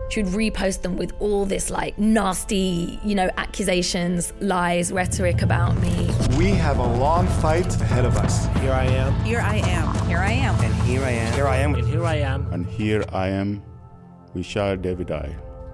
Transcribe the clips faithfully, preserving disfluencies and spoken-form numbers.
she would repost them with all this like nasty, you know, accusations, lies, rhetoric about me. We have a long fight ahead of us. Here I am. Here I am. Here I am. And here I am. Here I am. And here I am. And here I am. Vishal Davidai.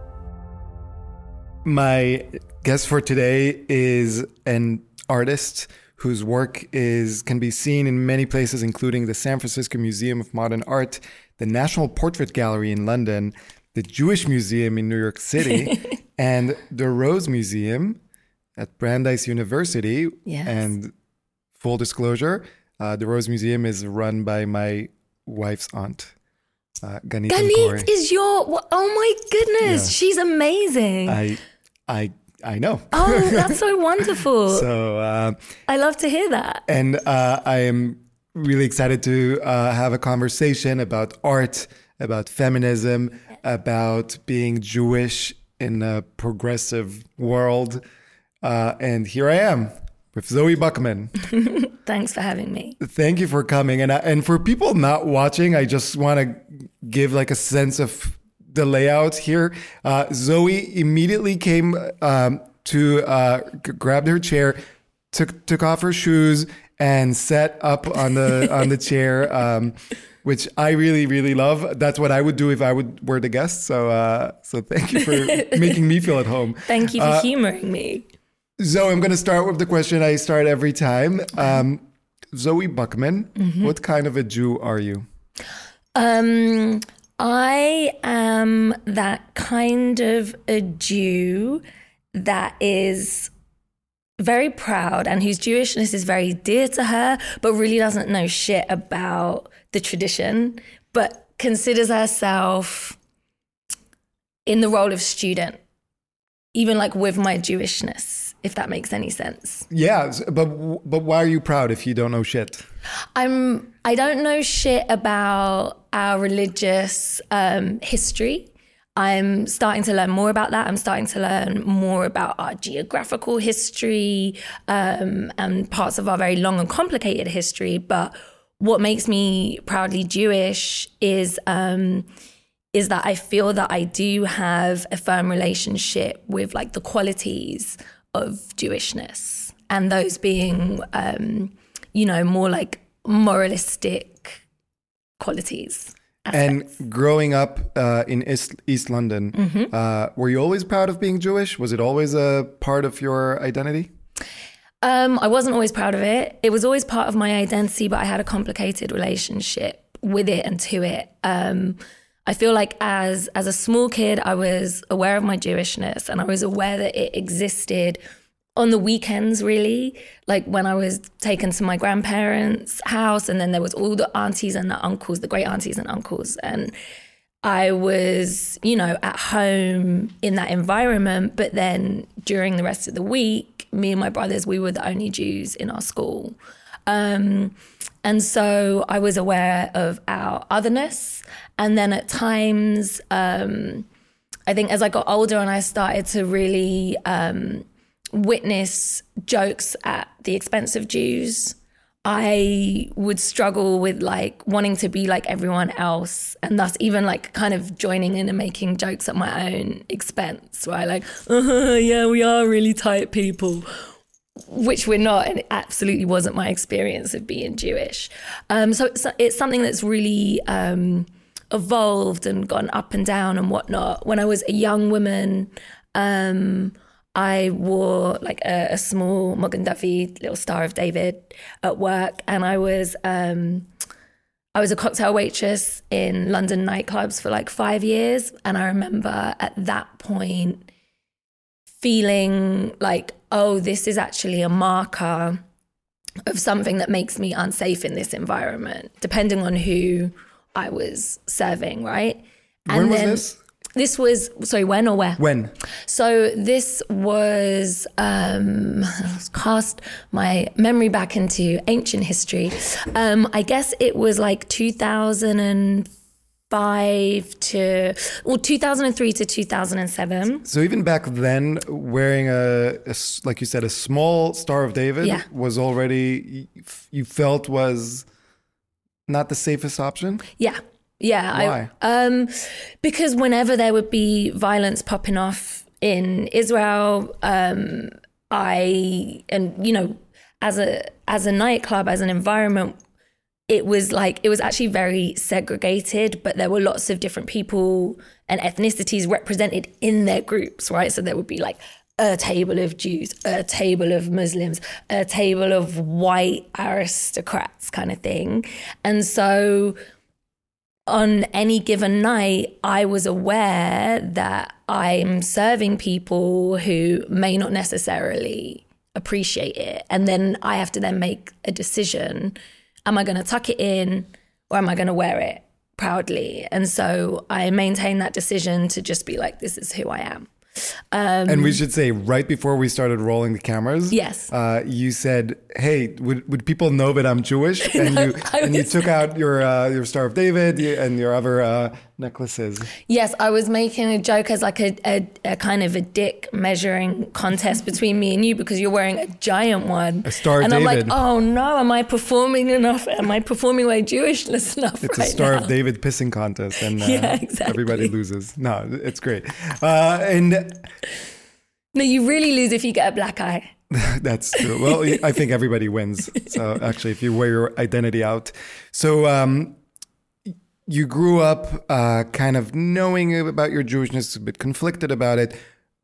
My guest for today is an artist whose work is can be seen in many places, including the San Francisco Museum of Modern Art, the National Portrait Gallery in London, the Jewish Museum in New York City, and the Rose Museum at Brandeis University. Yes. And full disclosure, uh, the Rose Museum is run by my wife's aunt, uh, Ganit Ganit Nkori. is your, oh my goodness, Yeah. she's amazing. I, I, I know. Oh, that's so wonderful. So, uh, I love to hear that. and uh, I am really excited to uh, have a conversation about art, about feminism, about being Jewish in a progressive world. Uh, and here I am with Zoe Buckman. Thanks for having me. Thank you for coming. And I, and for people not watching, I just want to give like a sense of the layout here. Uh, Zoe immediately came um, to uh, g- grabbed her chair, took took off her shoes, and sat up on the on the chair, um, which I really really love. That's what I would do if I would were the guest. So uh, so thank you for making me feel at home. Thank you for Uh, humoring me. Zoe, I'm going to start with the question I start every time. Um, Zoe Buckman, Mm-hmm. what kind of a Jew are you? Um, I am that kind of a Jew that is very proud and whose Jewishness is very dear to her, but really doesn't know shit about the tradition, but considers herself in the role of student, even like with my Jewishness, if that makes any sense. Yeah, but but why are you proud if you don't know shit? I'm I don't know shit about our religious um, history. I'm starting to learn more about that. I'm starting to learn more about our geographical history um, and parts of our very long and complicated history. But what makes me proudly Jewish is um, is that I feel that I do have a firm relationship with like the qualities of Jewishness, and those being, um, you know, more like moralistic qualities. Aspects. And growing up uh, in East, East London, Mm-hmm. uh, were you always proud of being Jewish? Was it always a part of your identity? Um, I wasn't always proud of it. It was always part of my identity, but I had a complicated relationship with it and to it. Um, I feel like as as a small kid, I was aware of my Jewishness, and I was aware that it existed on the weekends, really, like when I was taken to my grandparents' house, and then there was all the aunties and the uncles, the great aunties and uncles, and I was, you know, at home in that environment. But then during the rest of the week, me and my brothers, we were the only Jews in our school. Um, and so I was aware of our otherness. And then at times, um, I think as I got older and I started to really um, witness jokes at the expense of Jews, I would struggle with like wanting to be like everyone else, and thus even like kind of joining in and making jokes at my own expense, right? Like, uh, yeah, we are really tight people, which we're not, and it absolutely wasn't my experience of being Jewish. Um, so it's, it's something that's really um, evolved and gone up and down and whatnot. When I was a young woman, um, I wore like a, a small Magen David, little Star of David at work, and I was um, I was a cocktail waitress in London nightclubs for like five years, and I remember at that point feeling like, oh, this is actually a marker of something that makes me unsafe in this environment, depending on who I was serving, right? When and was then, this? This was, sorry, when or where? When? So this was, um, let's cast my memory back into ancient history. Um, I guess it was like two thousand five to, well, two thousand three to two thousand seven. So even back then, wearing a, a s- like you said, a small Star of David Yeah. was already, you felt was not the safest option? Yeah. Yeah. Why? I, um, because whenever there would be violence popping off in Israel, um, I, and, you know, as a, as a nightclub, as an environment, it was like, it was actually very segregated, but there were lots of different people and ethnicities represented in their groups, right? So there would be like a table of Jews, a table of Muslims, a table of white aristocrats kind of thing. And so on any given night, I was aware that I'm serving people who may not necessarily appreciate it. And then I have to then make a decision. Am I going to tuck it in or am I going to wear it proudly? And so I maintain that decision to just be like, this is who I am. Um, and we should say, right before we started rolling the cameras, yes, uh, you said, "Hey, would would people know that I'm Jewish?" And no, you and you was... took out your uh, your Star of David and your other uh, necklaces. Yes, I was making a joke as like a, a, a kind of a dick measuring contest between me and you because you're wearing a giant one, a Star of and David. I'm like, oh no, am I performing enough? Am I performing my Jewishness enough? It's right a Star now? of David pissing contest, and uh, yeah, exactly. everybody loses. No, it's great, uh, and. No, you really lose if you get a black eye. That's true. Well, I think everybody wins. So actually, if you wear your identity out. So um, you grew up uh, kind of knowing about your Jewishness, a bit conflicted about it.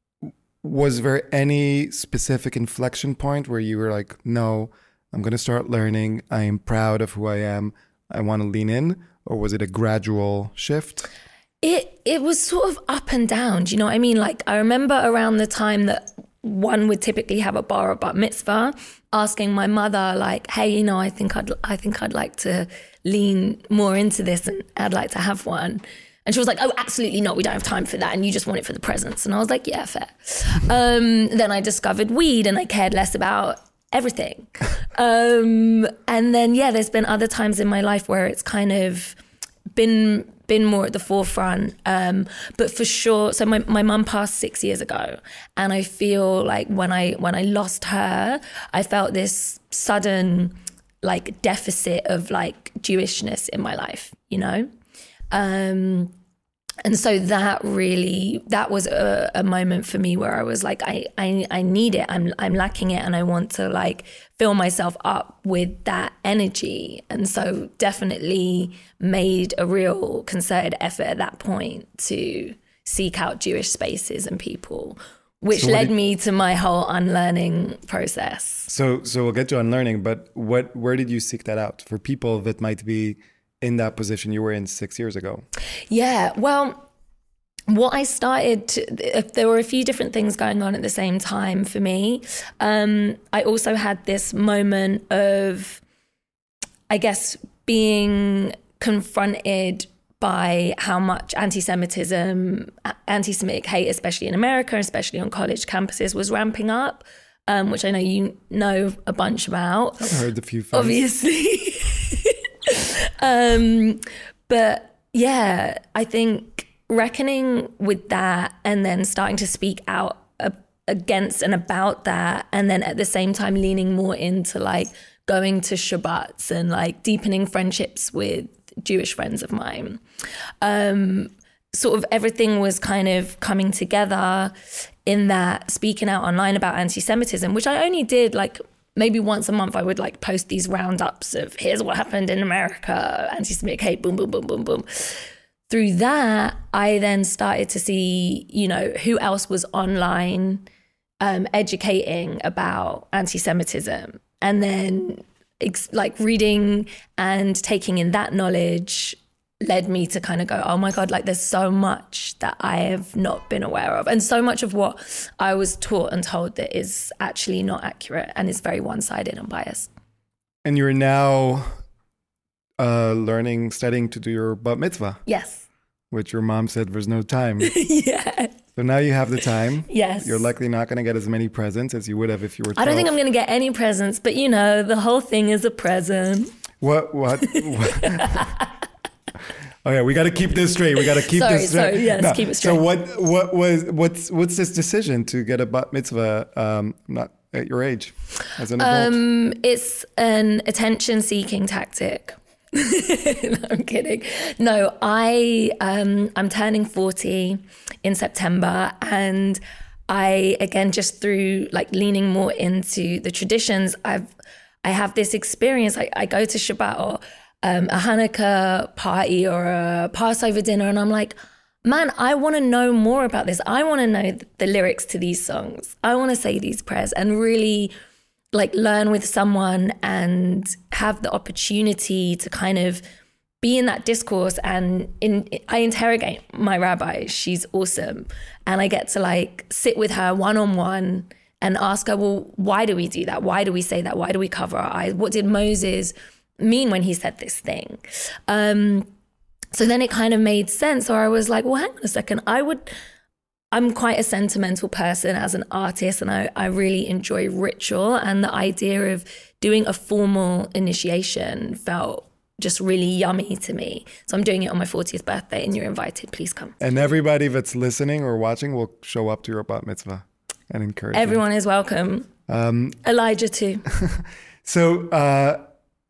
Was there any specific inflection point where you were like, no, I'm going to start learning. I am proud of who I am. I want to lean in. Or was it a gradual shift? It it was sort of up and down. Do you know what I mean? Like, I remember around the time that one would typically have a bar or bat mitzvah, asking my mother, like, hey, you know, I think I'd I think I'd like to lean more into this and I'd like to have one. And she was like, oh, absolutely not. We don't have time for that. And you just want it for the presents. And I was like, yeah, fair. Um, then I discovered weed and I cared less about everything. Um, and then, yeah, there's been other times in my life where it's kind of been... been more at the forefront. Um, but for sure, so my, my mum passed six years ago. And I feel like when I when I lost her, I felt this sudden like deficit of like Jewishness in my life, you know? Um, and so that really, that was a, a moment for me where I was like, I, I I need it. I'm I'm lacking it and I want to like fill myself up with that energy. And so definitely made a real concerted effort at that point to seek out Jewish spaces and people, which so led did, me to my whole unlearning process. So so we'll get to unlearning, but what where did you seek that out for people that might be in that position you were in six years ago? Yeah, well, what I started, to, there were a few different things going on at the same time for me. Um, I also had this moment of, I guess, being confronted by how much anti-Semitism, anti-Semitic hate, especially in America, especially on college campuses, was ramping up, um, which I know you know a bunch about. I've heard a few things. Obviously. um, but yeah, I think reckoning with that and then starting to speak out uh, against and about that, and then at the same time leaning more into like going to Shabbats and like deepening friendships with Jewish friends of mine. Um, sort of everything was kind of coming together in that speaking out online about anti-Semitism, which I only did like maybe once a month. I would like post these roundups of here's what happened in America, anti-Semitic hate, boom, boom, boom, boom, boom. Through that, I then started to see, you know, who else was online um, educating about anti-Semitism. And then ex- like reading and taking in that knowledge led me to kind of go, oh my God, like there's so much that I have not been aware of. And so much of what I was taught and told that is actually not accurate and is very one-sided and biased. And you're now uh, learning, studying to do your bat mitzvah. Yes. Which your mom said there's no time. Yeah. So now you have the time. Yes. You're likely not going to get as many presents as you would have if you were twelve. I don't think I'm going to get any presents, but you know, the whole thing is a present. What, what? what? Oh yeah, we got to keep this straight. We got to keep sorry, this straight. Sorry, yes, no. keep it straight. So what, what was, what's, what's this decision to get a bat mitzvah um, not at your age as an adult? Um, it's an attention-seeking tactic. No, I'm kidding. No, I um, I'm turning forty in September, and I again just through like leaning more into the traditions. I've I have this experience. I, I go to Shabbat or um, a Hanukkah party or a Passover dinner, and I'm like, man, I want to know more about this. I want to know the lyrics to these songs. I want to say these prayers and really like learn with someone and have the opportunity to kind of be in that discourse. And in, I interrogate my rabbi. She's awesome. And I get to like sit with her one-on-one and ask her, well, why do we do that? Why do we say that? Why do we cover our eyes? What did Moses mean when he said this thing? Um, so then it kind of made sense. Or I was like, well, hang on a second. I would... I'm quite a sentimental person as an artist, and I, I really enjoy ritual, and the idea of doing a formal initiation felt just really yummy to me. So I'm doing it on my fortieth birthday, and you're invited. Please come. And everybody that's listening or watching will show up to your bat mitzvah and encourage Everyone you. is welcome. Um, Elijah too. so uh,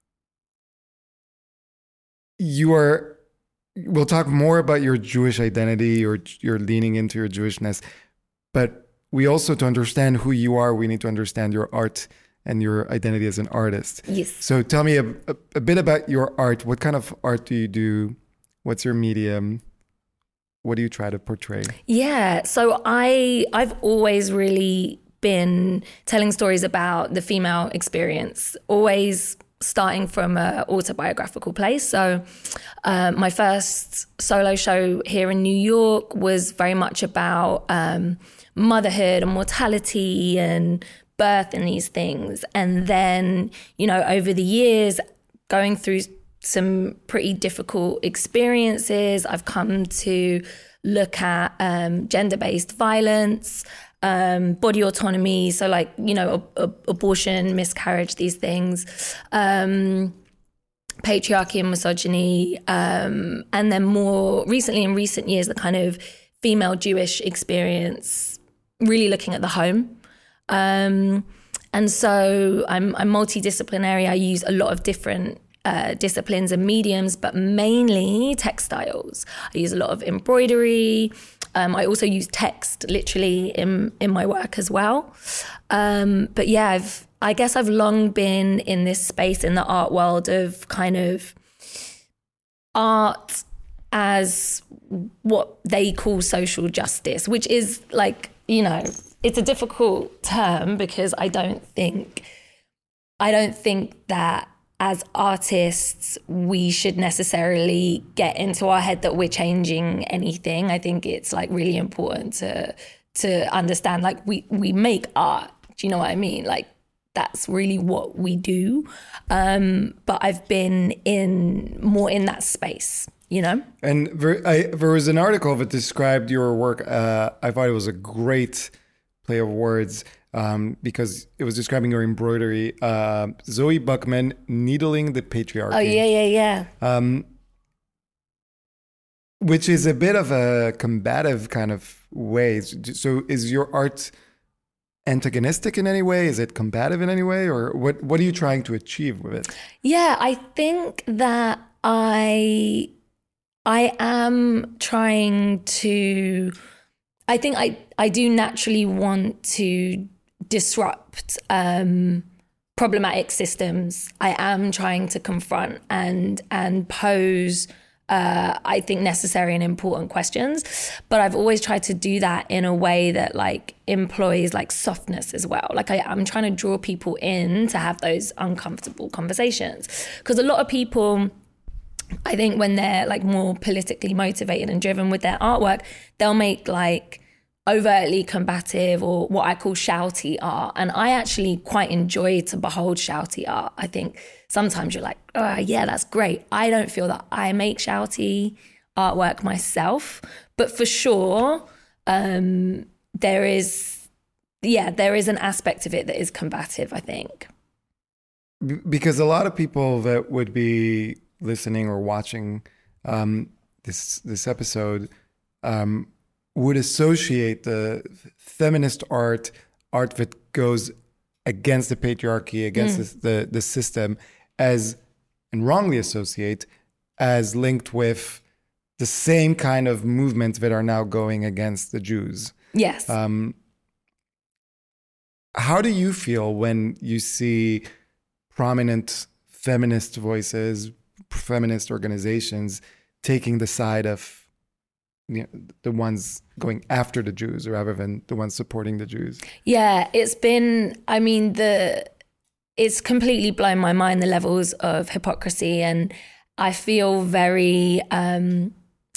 you are... We'll talk more about your Jewish identity, or you're leaning into your Jewishness. But we also, to understand who you are, we need to understand your art and your identity as an artist. Yes. So tell me a, a, a bit about your art. What kind of art do you do? What's your medium? What do you try to portray? Yeah. So I, I've always really been telling stories about the female experience, always starting from an autobiographical place. So uh, my first solo show here in New York was very much about um, motherhood and mortality and birth and these things. And then, you know, over the years, going through some pretty difficult experiences, I've come to look at um, gender-based violence, Um, body autonomy, so like, you know, a, a, abortion, miscarriage, these things, um, patriarchy and misogyny, um, and then more recently in recent years, the kind of female Jewish experience, really looking at the home. Um, and so I'm, I'm multidisciplinary. I use a lot of different uh, disciplines and mediums, but mainly textiles. I use a lot of embroidery. Um, I also use text literally in, in my work as well. Um, but yeah, I've, I guess I've long been in this space in the art world of kind of art as what they call social justice, which is like, you know, it's a difficult term because I don't think, I don't think that as artists, we should necessarily get into our head that we're changing anything. I think it's like really important to to understand, like we, we make art. Do you know what I mean? Like that's really what we do. Um, but I've been in more in that space, you know? And there, I, there was an article that described your work. Uh, I thought it was a great play of words. Um, because it was describing your embroidery, uh, Zoe Buckman, Needling the Patriarchy. Oh, yeah, yeah, yeah. Um, which is a bit of a combative kind of way. So is your art antagonistic in any way? Is it combative in any way? Or what, what are you trying to achieve with it? Yeah, I think that I, I am trying to... I think I, I do naturally want to disrupt um, problematic systems. I am trying to confront and and pose, uh, I think, necessary and important questions. But I've always tried to do that in a way that like employs like softness as well. Like I, I'm trying to draw people in to have those uncomfortable conversations. Because a lot of people, I think when they're like more politically motivated and driven with their artwork, they'll make like overtly combative or what I call shouty art. And I actually quite enjoy to behold shouty art. I think sometimes you're like, oh yeah, that's great. I don't feel that I make shouty artwork myself, but for sure, um, there is, yeah, there is an aspect of it that is combative, I think. Because a lot of people that would be listening or watching um, this this episode um, would associate the feminist art, art that goes against the patriarchy, against mm. the, the the system, as and wrongly associate as linked with the same kind of movements that are now going against the Jews. Yes. Um, how do you feel when you see prominent feminist voices, feminist organizations taking the side of, you know, the ones going after the Jews rather than the ones supporting the Jews? Yeah, it's been, I mean, the it's completely blown my mind, the levels of hypocrisy, and I feel very um,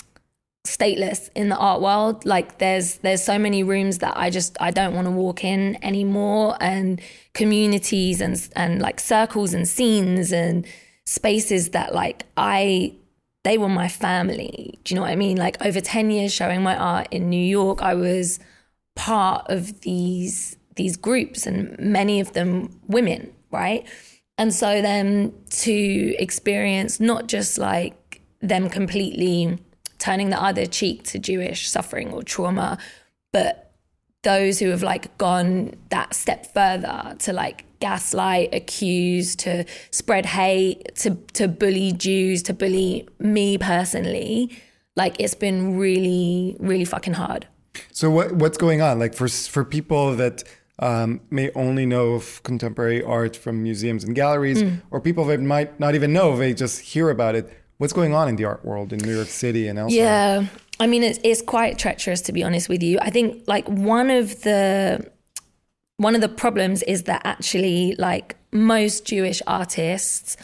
stateless in the art world. Like there's there's so many rooms that I just, I don't want to walk in anymore, and communities and and like circles and scenes and spaces that like I, they were my family. Do you know what I mean? Like over ten years showing my art in New York, I was part of these these groups, and many of them women, right? And so then to experience not just like them completely turning the other cheek to Jewish suffering or trauma, but those who have like gone that step further to like gaslight, accuse, to spread hate, to to bully Jews, to bully me personally, like it's been really, really fucking hard. So what what's going on? Like for for people that um, may only know of contemporary art from museums and galleries, mm. or people that might not even know, they just hear about it. What's going on in the art world in New York City and elsewhere? Yeah, I mean, it's, it's quite treacherous, to be honest with you. I think like one of the one of the problems is that actually like most Jewish artists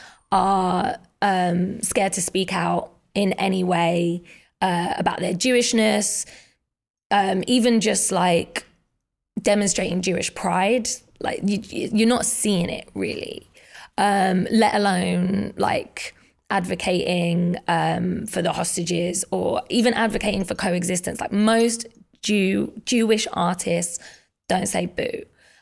are um, scared to speak out in any way uh, about their Jewishness, um, even just like demonstrating Jewish pride. Like you, you're not seeing it really, um, let alone like advocating um, for the hostages or even advocating for coexistence. Like most Jew Jewish artists don't say boo.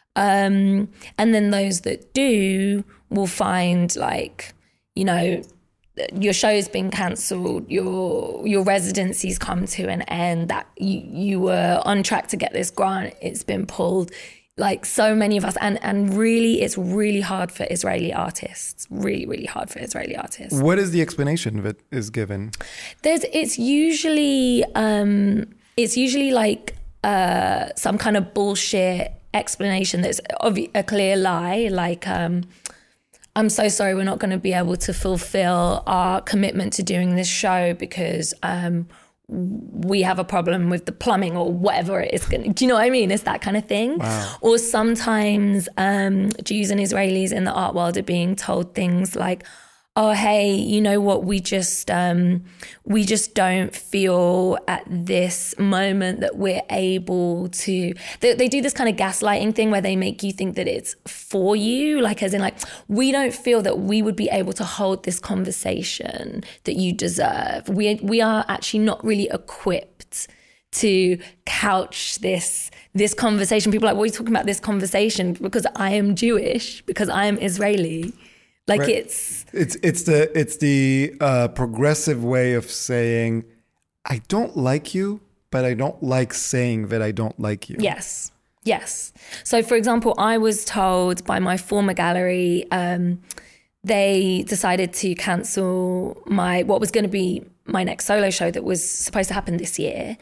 Um, and then those that do will find like, you know, your show's been cancelled, your your residency's come to an end, that you, you were on track to get this grant, it's been pulled. Like so many of us, and, and really, it's really hard for Israeli artists, really, really hard for Israeli artists. What is the explanation that is given? There's, it's usually, um, it's usually like uh, some kind of bullshit explanation that's obvi- a clear lie, like, um, I'm so sorry, we're not going to be able to fulfill our commitment to doing this show because um, we have a problem with the plumbing or whatever it is. Gonna, do you know what I mean? It's that kind of thing. Wow. Or sometimes um, Jews and Israelis in the art world are being told things like, oh, hey, you know what, we just um, we just don't feel at this moment that we're able to, they, they do this kind of gaslighting thing where they make you think that it's for you, like as in like, we don't feel that we would be able to hold this conversation that you deserve. We, we are actually not really equipped to couch this this conversation. People are like, what are you talking about this conversation? Because I am Jewish, because I am Israeli. Like right. it's it's it's the it's the uh, progressive way of saying I don't like you, but I don't like saying that I don't like you. Yes, yes. So, for example, I was told by my former gallery, um, they decided to cancel my what was going to be my next solo show that was supposed to happen this year,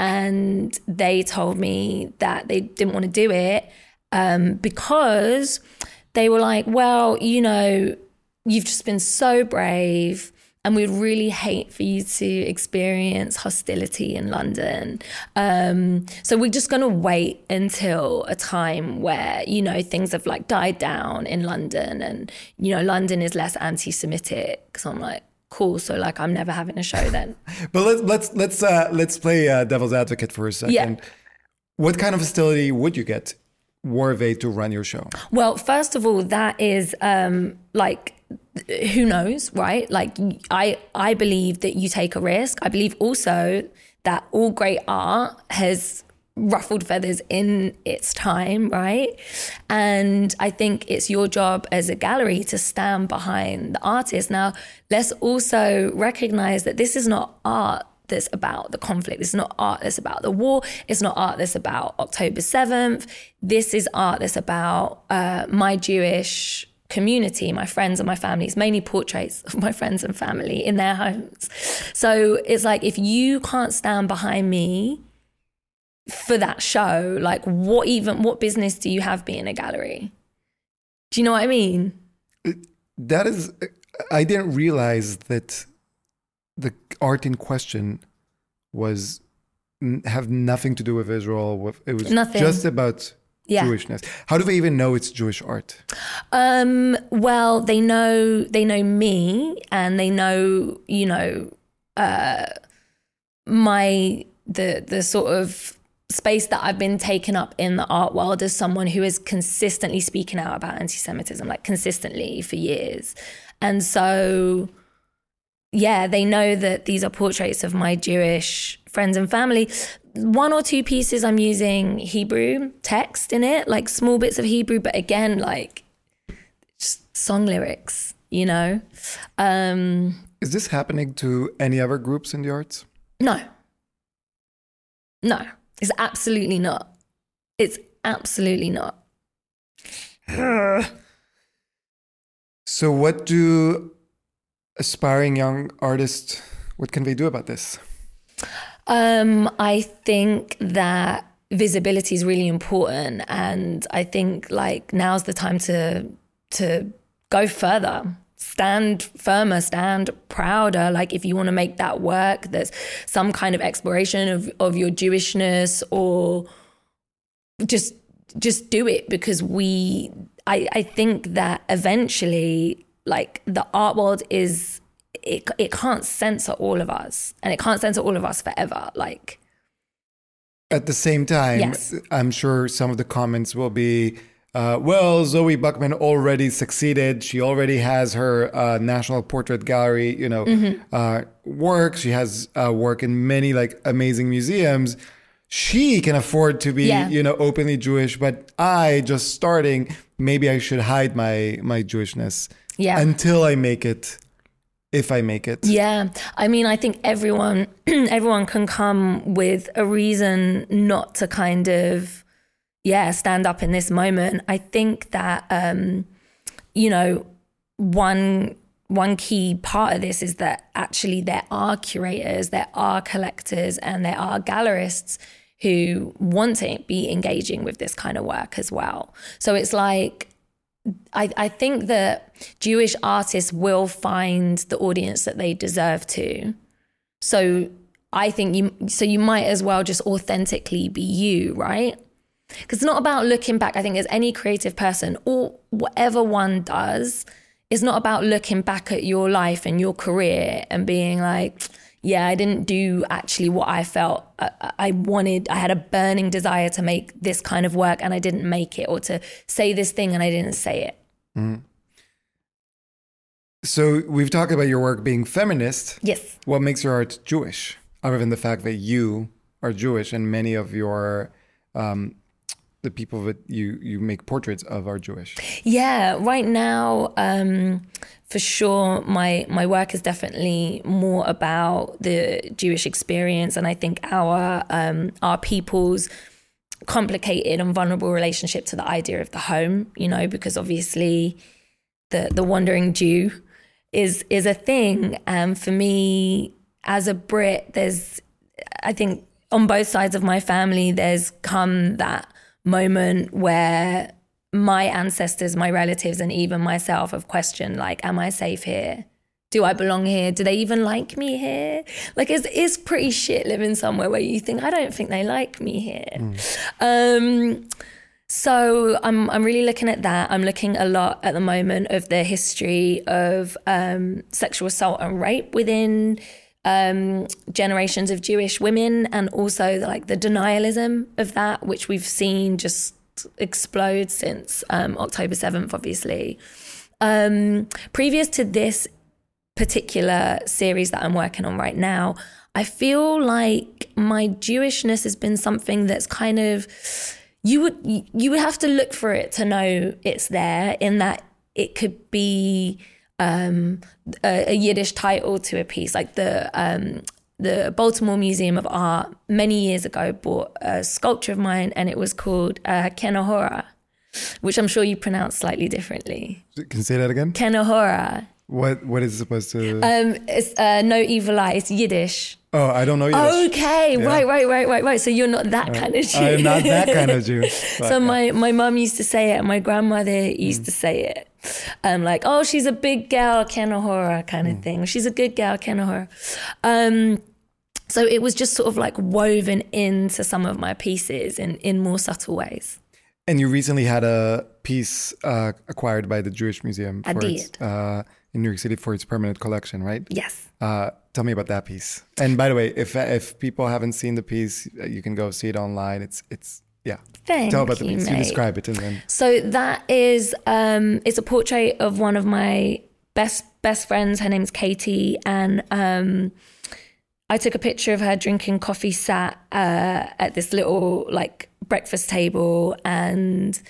and they told me that they didn't want to do it um, because they were like, well, you know, you've just been so brave and we'd really hate for you to experience hostility in London. Um, so we're just going to wait until a time where, you know, things have like died down in London and, you know, London is less anti-Semitic. So I'm like, cool. So like, I'm never having a show then. But let's, let's, let's, uh, let's play uh, devil's advocate for a second. Yeah. What kind of hostility would you get were they to run your show? Well, first of all, that is um, like, who knows, right? Like I, I believe that you take a risk. I believe also that all great art has ruffled feathers in its time, right? And I think it's your job as a gallery to stand behind the artist. Now, let's also recognize that this is not art that's about the conflict. It's not art that's about the war. It's not art that's about October seventh. This is art that's about uh, my Jewish community, my friends and my family. It's mainly portraits of my friends and family in their homes. So it's like, if you can't stand behind me for that show, like what even, what business do you have being a gallery? Do you know what I mean? That is, I didn't realize that the art in question was have nothing to do with Israel. It was Nothing. just about yeah. Jewishness. How do they even know it's Jewish art? Um, well, they know they know me, and they know, you know, uh, my the the sort of space that I've been taken up in the art world as someone who is consistently speaking out about anti-Semitism, like consistently for years. And so, yeah, they know that these are portraits of my Jewish friends and family. One or two pieces I'm using Hebrew text in it, like small bits of Hebrew, but again, like just song lyrics, you know? Um, Is this happening to any other groups in the arts? No. No, it's absolutely not. It's absolutely not. So what do aspiring young artists, what can they do about this? Um, I think that visibility is really important, and I think like now's the time to to go further, stand firmer, stand prouder. Like if you want to make that work, there's some kind of exploration of of your Jewishness, or just just do it, because we. I I think that eventually, like the art world is. It it can't censor all of us, and it can't censor all of us forever. Like, at the same time, yes. I'm sure some of the comments will be, uh, well, Zoe Buckman already succeeded. She already has her uh, National Portrait Gallery, you know, mm-hmm. uh, work. She has uh, work in many like amazing museums. She can afford to be, yeah. you know, openly Jewish, but I just starting, maybe I should hide my my Jewishness yeah. until I make it. If I make it. Yeah. I mean, I think everyone everyone can come with a reason not to kind of, yeah, stand up in this moment. I think that, um, you know, one one key part of this is that actually there are curators, there are collectors, and there are gallerists who want to be engaging with this kind of work as well. So it's like, I, I think that Jewish artists will find the audience that they deserve to. So I think you, so you might as well just authentically be you, right? Because it's not about looking back. I think as any creative person, or whatever one does, it's not about looking back at your life and your career and being like, yeah, I didn't do actually what I felt I, I wanted. I had a burning desire to make this kind of work and I didn't make it, or to say this thing and I didn't say it. Mm. So we've talked about your work being feminist. Yes. What makes your art Jewish, other than the fact that you are Jewish and many of your um, the people that you you make portraits of are Jewish? Yeah, right now, um, for sure, my my work is definitely more about the Jewish experience, and I think our um, our people's complicated and vulnerable relationship to the idea of the home. You know, because obviously, the the wandering Jew is is a thing. And um, for me, as a Brit, there's, I think, on both sides of my family, there's come that moment where my ancestors, my relatives, and even myself have questioned, like, am I safe here? Do I belong here? Do they even like me here? Like, it's, it's pretty shit living somewhere where you think, I don't think they like me here. Mm. Um, so I'm I'm really looking at that. I'm looking a lot at the moment of the history of um, sexual assault and rape within Um, generations of Jewish women, and also like the denialism of that, which we've seen just explode since um, October seventh, obviously. Um, previous to this particular series that I'm working on right now, I feel like my Jewishness has been something that's kind of, you would you would have to look for it to know it's there, in that it could be Um, a, a Yiddish title to a piece. Like the um, the Baltimore Museum of Art many years ago bought a sculpture of mine, and it was called uh, Kenahora. which I'm sure you pronounce slightly differently. Can you say that again? Kenohora. What What is it supposed to... Um, it's uh, no evil eye. It's Yiddish. Oh, I don't know Yiddish. Okay, Yeah. right, right, right, right, right. So you're not that kind of Jew. I'm not that kind of Jew. So my, my mum used to say it, and my grandmother used mm. to say it. Um, like, oh, she's a big gal, Kenohora kind of mm. thing. She's a good gal, Kenohora. Um, so it was just sort of like woven into some of my pieces in, in more subtle ways. And you recently had a piece uh, acquired by the Jewish Museum. I for did. Its, uh, in New York City for its permanent collection, right? Yes. Uh, tell me about that piece. And by the way, if if people haven't seen the piece, you can go see it online. It's it's yeah. Thank Tell about the you, piece. mate. You describe it and then. So that is um, it's a portrait of one of my best best friends. Her name's Katie, and um, I took a picture of her drinking coffee, sat uh, at this little like breakfast table, and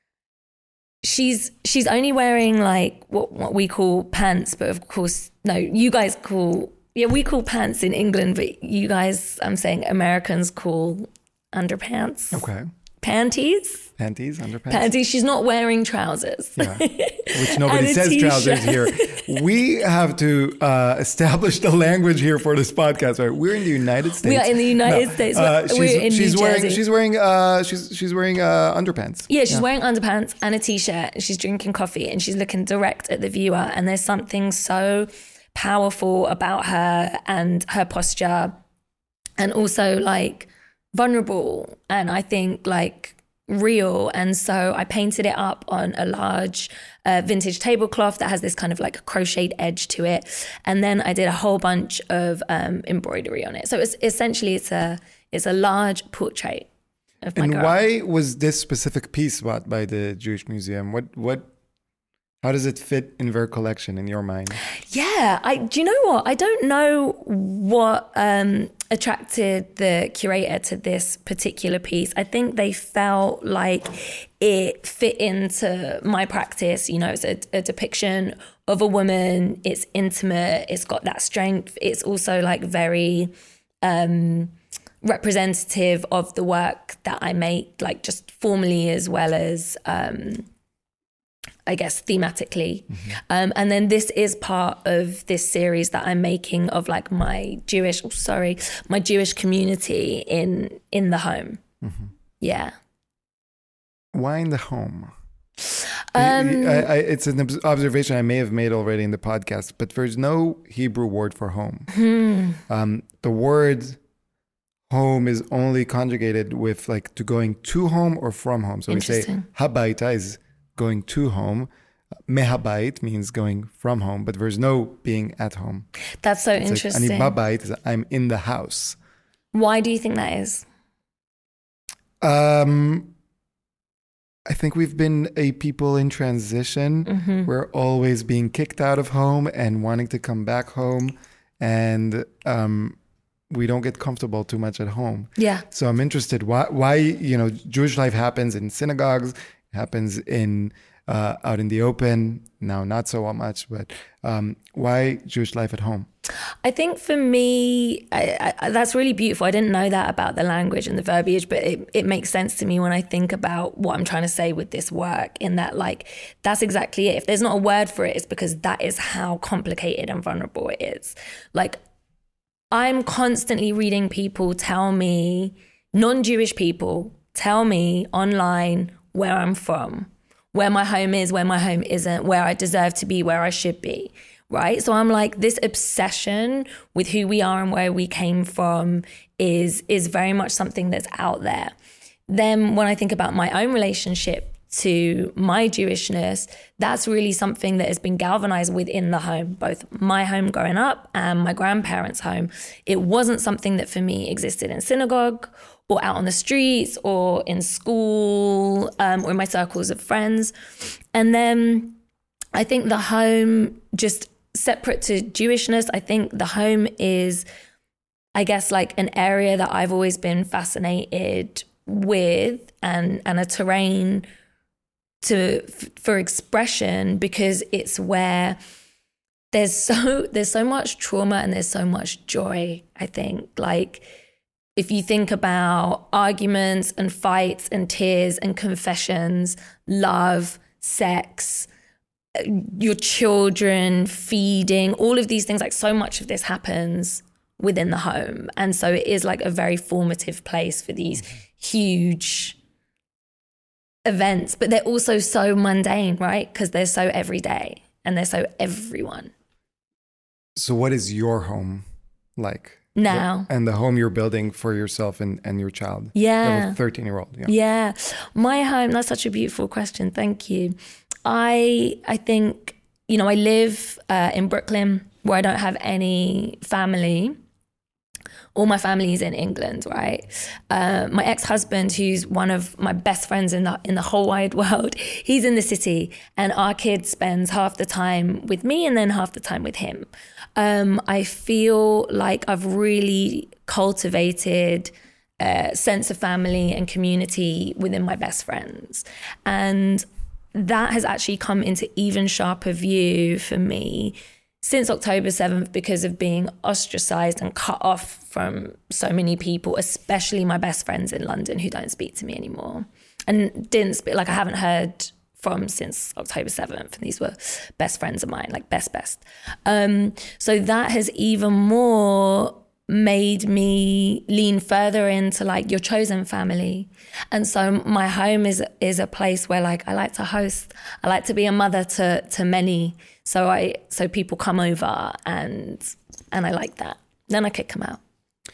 she's she's only wearing like what what we call pants, but of course no, you guys call yeah we call pants in England, but you guys, I'm saying Americans call underpants. Okay. Panties. Panties, underpants. Panties. She's not wearing trousers. Yeah. Which nobody says t-shirt. trousers here. We have to uh, establish the language here for this podcast. Right? We're in the United States. We are in the United no. States. Uh, We're she's, in she's New wearing. Jersey. She's wearing. Uh, she's she's wearing uh, underpants. Yeah, she's yeah. wearing underpants and a t-shirt. And she's drinking coffee, and she's looking direct at the viewer. And there's something so powerful about her and her posture, and also like vulnerable. And I think like real. And so I painted it up on a large uh, vintage tablecloth that has this kind of like crocheted edge to it. And then I did a whole bunch of um, embroidery on it. So it's essentially it's a it's a large portrait of my and girl. Why was this specific piece bought by the Jewish Museum? What what how does it fit in their collection in your mind? Yeah, I do you know what? I don't know what um, attracted the curator to this particular piece. I think they felt like it fit into my practice. You know, it's a, a depiction of a woman. It's intimate. It's got that strength. It's also like very um, representative of the work that I make, like just formally as well as um, I guess thematically. Mm-hmm. Um, and then this is part of this series that I'm making of like my Jewish, oh, sorry, my Jewish community in in the home. Mm-hmm. Yeah. Why in the home? Um, I, I, it's an observation I may have made already in the podcast, but there's no Hebrew word for home. Hmm. Um, the word home is only conjugated with like to going to home or from home. So we say habaita is going to home. Mehabait means going from home, but there's no being at home. That's so it's interesting. Like, ani babait is I'm in the house. Why do you think that is? Um, I think we've been a people in transition. Mm-hmm. We're always being kicked out of home and wanting to come back home, and um, we don't get comfortable too much at home. Yeah. So I'm interested why why you know Jewish life happens in synagogues. Happens in uh, out in the open now, not so much, but um, why Jewish life at home? I think for me, I, I, that's really beautiful. I didn't know that about the language and the verbiage, but it, it makes sense to me when I think about what I'm trying to say with this work, in that like, that's exactly it. If there's not a word for it, it's because that is how complicated and vulnerable it is. Like, I'm constantly reading people tell me, non-Jewish people tell me online where I'm from, where my home is, where my home isn't, where I deserve to be, where I should be, right? So I'm like, this obsession with who we are and where we came from is is very much something that's out there. Then when I think about my own relationship to my Jewishness, that's really something that has been galvanized within the home, both my home growing up and my grandparents' home. It wasn't something that for me existed in synagogue or out on the streets or in school um, or in my circles of friends. And then I think the home, just separate to Jewishness, I think the home is, I guess, like an area that I've always been fascinated with and, and a terrain to for expression, because it's where there's so there's so much trauma and there's so much joy. I think like if you think about arguments and fights and tears and confessions, love, sex, your children, feeding, all of these things, like so much of this happens within the home. And so it is like a very formative place for these huge events, but they're also so mundane, right? Because they're so everyday and they're so everyone. So what is your home like? Now. And the home you're building for yourself and, and your child. Yeah. You have a thirteen-year-old. Yeah. Yeah. My home, that's such a beautiful question. Thank you. I I think, you know, I live uh, in Brooklyn where I don't have any family. All my family is in England, right? Uh, my ex-husband, who's one of my best friends in the in the whole wide world, he's in the city, and our kid spends half the time with me and then half the time with him. Um, I feel like I've really cultivated a sense of family and community within my best friends. And that has actually come into even sharper view for me since October seventh because of being ostracized and cut off from so many people, especially my best friends in London who don't speak to me anymore. And didn't speak, like I haven't heard from since October seventh. And these were best friends of mine, like best, best. Um, so that has even more made me lean further into like your chosen family. And so my home is is a place where like I like to host, I like to be a mother to to many. So I so people come over and and I like that. Then I kick them out.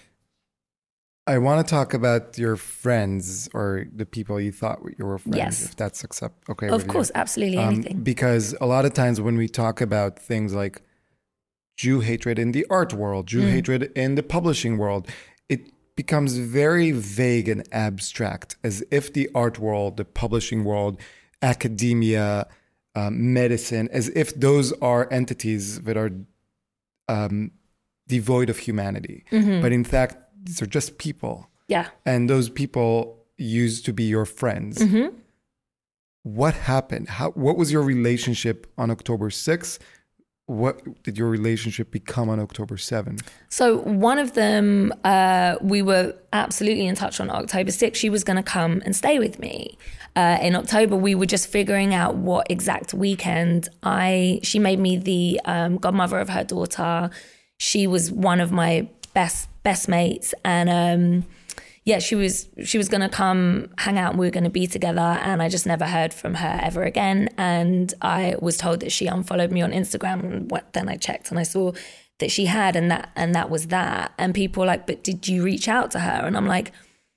I want to talk about your friends or the people you thought you were friends. Yes. If that's accept okay. Of with course, you. absolutely Um, anything. Because a lot of times when we talk about things like Jew hatred in the art world, Jew Mm. hatred in the publishing world, it becomes very vague and abstract, as if the art world, the publishing world, academia, um, medicine, as if those are entities that are um, devoid of humanity. Mm-hmm. But in fact, these are just people. Yeah. And those people used to be your friends. Mm-hmm. What happened? How? What was your relationship on October sixth? What did your relationship become on October seventh? So one of them, uh, we were absolutely in touch on October sixth. She was going to come and stay with me. Uh, in October, we were just figuring out what exact weekend. I She made me the um, godmother of her daughter. She was one of my best best mates, and um, yeah, she was she was going to come hang out and we were going to be together, and I just never heard from her ever again. And I was told that she unfollowed me on Instagram, and what, then I checked and I saw that she had, and that and that was that. And people were like, but did you reach out to her? And I'm like,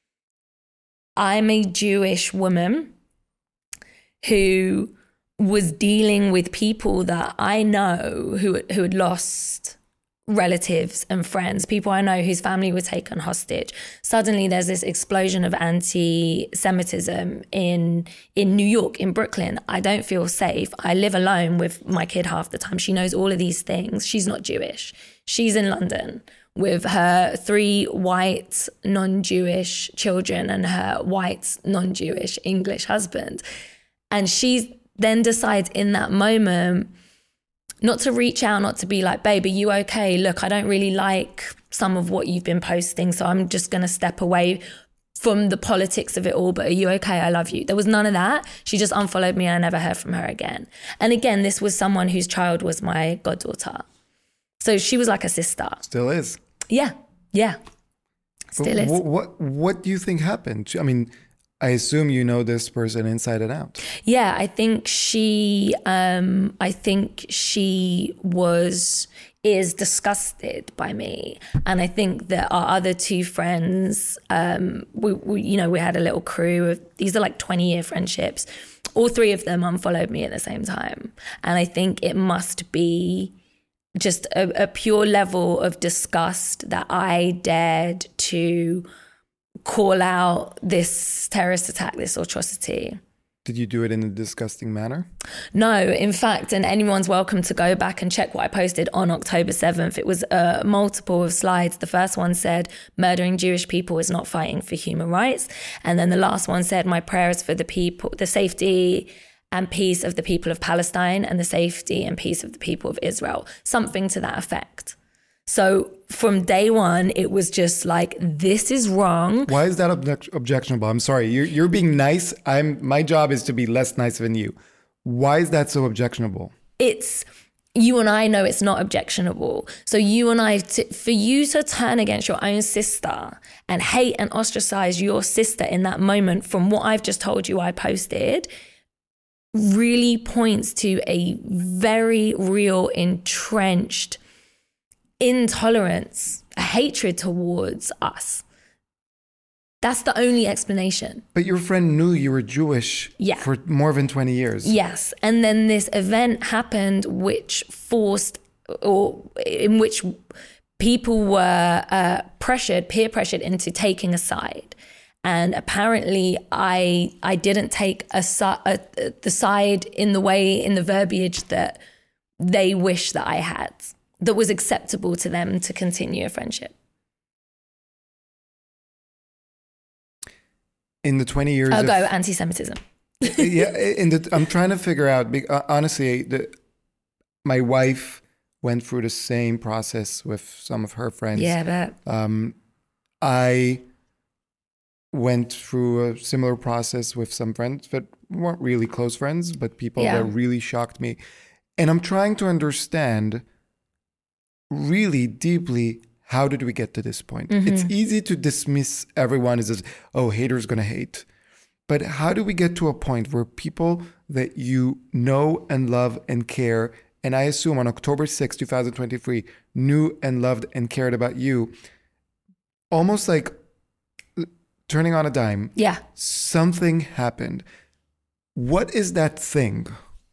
I'm a Jewish woman who was dealing with people that I know who who had lost relatives and friends, people I know whose family were taken hostage. Suddenly there's this explosion of anti-Semitism in in New York, in Brooklyn. I don't feel safe. I live alone with my kid half the time. She knows all of these things. She's not Jewish. She's in London with her three white non-Jewish children and her white non-Jewish English husband. And she then decides in that moment not to reach out, not to be like, babe, are you okay? Look, I don't really like some of what you've been posting, so I'm just going to step away from the politics of it all, but are you okay? I love you. There was none of that. She just unfollowed me and I never heard from her again. And again, this was someone whose child was my goddaughter. So she was like a sister. Still is. Yeah, yeah. Still is. What, what, what do you think happened? I mean, I assume you know this person inside and out. Yeah, I think she, um, I think she was, is disgusted by me. And I think that our other two friends, um, we, we, you know, we had a little crew of, these are like twenty year friendships. All three of them unfollowed me at the same time. And I think it must be just a, a pure level of disgust that I dared to call out this terrorist attack, this atrocity. Did you do it in a disgusting manner? No, in fact, and anyone's welcome to go back and check what I posted on October seventh. It was uh, multiple of slides. The first one said, murdering Jewish people is not fighting for human rights. And then the last one said, my prayers for the people, the safety and peace of the people of Palestine and the safety and peace of the people of Israel. Something to that effect. So from day one, it was just like, this is wrong. Why is that object- objectionable? I'm sorry. You're, you're being nice. I'm. My job is to be less nice than you. Why is that so objectionable? It's, you and I know it's not objectionable. So you and I, to, for you to turn against your own sister and hate and ostracize your sister in that moment, from what I've just told you I posted, really points to a very real, entrenched intolerance, a hatred towards us. That's the only explanation. But your friend knew you were Jewish Yeah. for more than twenty years. Yes. And then this event happened which forced, or in which people were uh, pressured, peer pressured into taking a side. And apparently I I didn't take a, a, the side in the way, in the verbiage that they wish that I had, that was acceptable to them to continue a friendship. In the twenty years I'll of, go anti-Semitism. yeah, in the, I'm trying to figure out, be- uh, honestly, the, my wife went through the same process with some of her friends. Yeah, but Um, I went through a similar process with some friends that weren't really close friends, but people Yeah. that really shocked me. And I'm trying to understand really deeply, how did we get to this point? Mm-hmm. It's easy to dismiss everyone as, as, oh, haters gonna hate. But how do we get to a point where people that you know and love and care, and I assume on October sixth, twenty twenty-three, knew and loved and cared about you, almost like turning on a dime, yeah. something happened. What is that thing?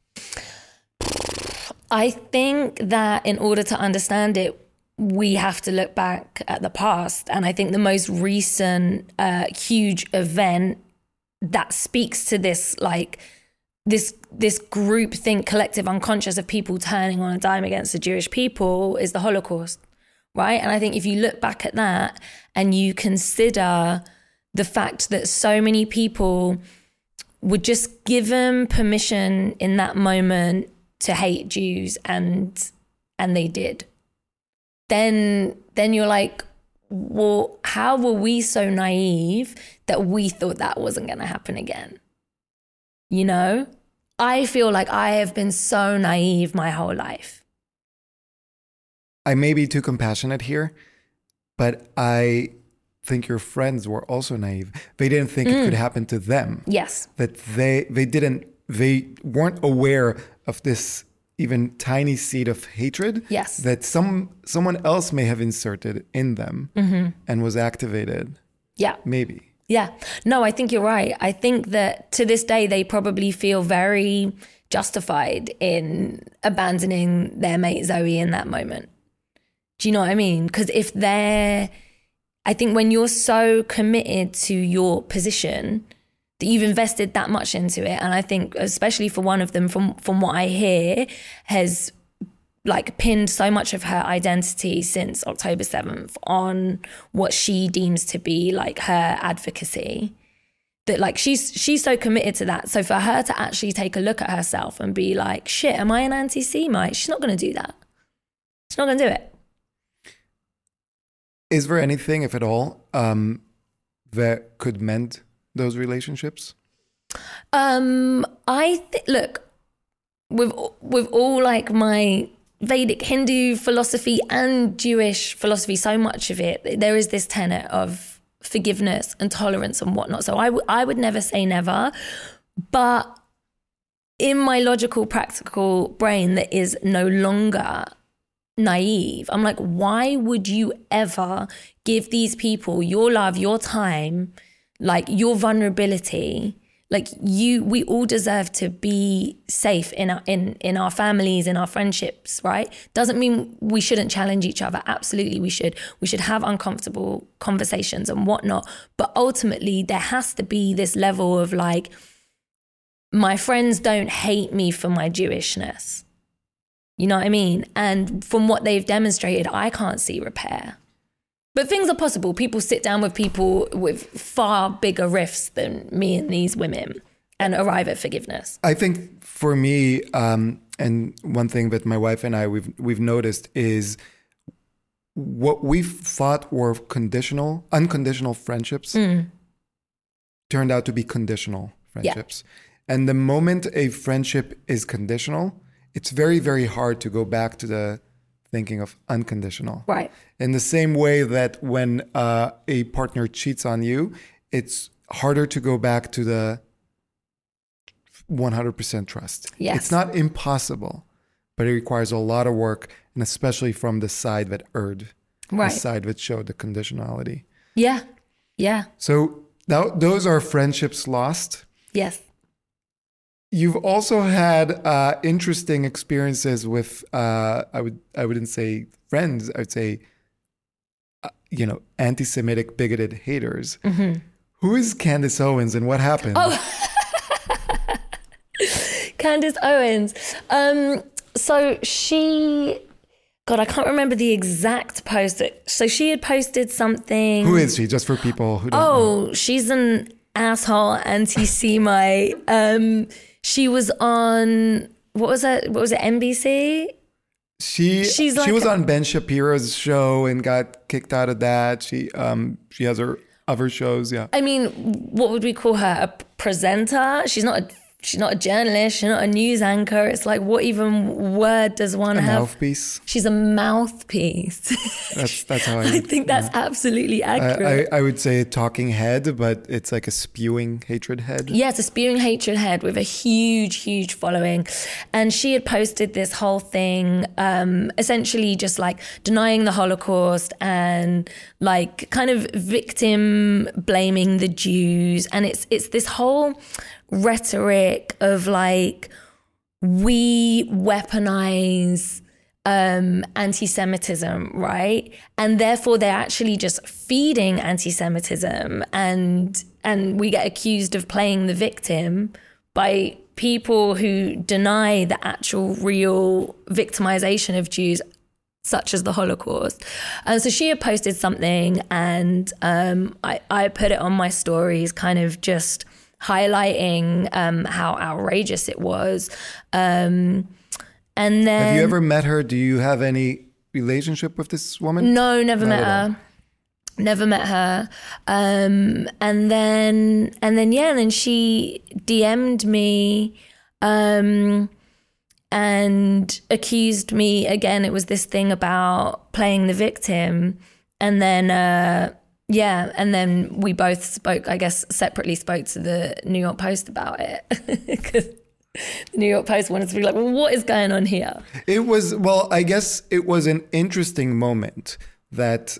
I think that in order to understand it, we have to look back at the past. And I think the most recent uh, huge event that speaks to this, like this this group think collective unconscious of people turning on a dime against the Jewish people, is the Holocaust, right? And I think if you look back at that and you consider the fact that so many people were just given permission in that moment to hate Jews, and and they did, then then you're like, well, how were we so naive that we thought that wasn't going to happen again? You know, I feel like I have been so naive my whole life. I may be too compassionate here, but I think your friends were also naive. They didn't think it could happen to them. Yes. That they they didn't they weren't aware of this even tiny seed of hatred. Yes. That some someone else may have inserted in them and was activated. Yeah. Maybe. Yeah. No, I think you're right. I think that to this day, they probably feel very justified in abandoning their mate Zoe in that moment. Do you know what I mean? Because if they're, I think when you're so committed to your position that you've invested that much into it, and I think especially for one of them, from from what I hear, has like pinned so much of her identity since October seventh on what she deems to be like her advocacy, that like she's she's so committed to that. So for her to actually take a look at herself and be like, shit, am I an anti-Semite? She's not going to do that. She's not going to do it. Is there anything, if at all, um, that could mend those relationships? Um, I th- look, with with all like my Vedic Hindu philosophy and Jewish philosophy, so much of it, there is this tenet of forgiveness and tolerance and whatnot. So I, w- I would never say never, but in my logical, practical brain that is no longer naive, I'm like, why would you ever give these people your love, your time, like your vulnerability? Like you, we all deserve to be safe in our, in, in our families, in our friendships, right? Doesn't mean we shouldn't challenge each other. Absolutely we should. We should have uncomfortable conversations and whatnot. But ultimately there has to be this level of like, my friends don't hate me for my Jewishness. You know what I mean? And from what they've demonstrated, I can't see repair. But things are possible. People sit down with people with far bigger rifts than me and these women and arrive at forgiveness. I think for me, um, and one thing that my wife and I we've we've noticed is what we thought were conditional, unconditional friendships Mm. turned out to be conditional friendships. Yeah. And the moment a friendship is conditional, it's very, very hard to go back to the thinking of unconditional. Right. In the same way that when uh, a partner cheats on you, it's harder to go back to the one hundred percent trust. Yes. It's not impossible, but it requires a lot of work, and especially from the side that erred, Right. the side that showed the conditionality. Yeah. Yeah. So that, those are friendships lost. Yes. You've also had uh, interesting experiences with, uh, I would, I wouldn't say friends, I would say, uh, you know, anti-Semitic, bigoted haters. Mm-hmm. Who is Candace Owens and what happened? Oh, Candace Owens. Um, so she, God, I can't remember the exact post. So she had posted something. Who is she? Just for people who don't Oh, know. she's an asshole anti-Semite. Um, she was on, what was that? What was it? N B C? She She's she like was a- on Ben Shapiro's show and got kicked out of that. She um she has her other shows. Yeah. I mean, what would we call her? A presenter? She's not a, she's not a journalist. She's not a news anchor. It's like, what even word does one A have? mouthpiece. She's a mouthpiece. That's that's how I, I think that's absolutely accurate. I, I, I would say a talking head, but it's like a spewing hatred head. Yeah, it's a spewing hatred head with a huge, huge following. And she had posted this whole thing, um, essentially just like denying the Holocaust and like kind of victim blaming the Jews. And it's it's this whole rhetoric of like, we weaponize um, anti-Semitism, right? And therefore they're actually just feeding anti-Semitism, and and we get accused of playing the victim by people who deny the actual real victimization of Jews, such as the Holocaust. And so she had posted something, and um, I, I put it on my stories, kind of just highlighting um, how outrageous it was. Um, and then Have you ever met her? Do you have any relationship with this woman? No, never Not met at all. her. Never met her. Um, and then, and then, yeah, and then she D M'd me um, and accused me again. It was this thing about playing the victim. And then, uh, yeah, and then we both spoke, I guess, separately spoke to the New York Post about it. Because the New York Post wanted to be like, well, what is going on here? It was, well, I guess it was an interesting moment that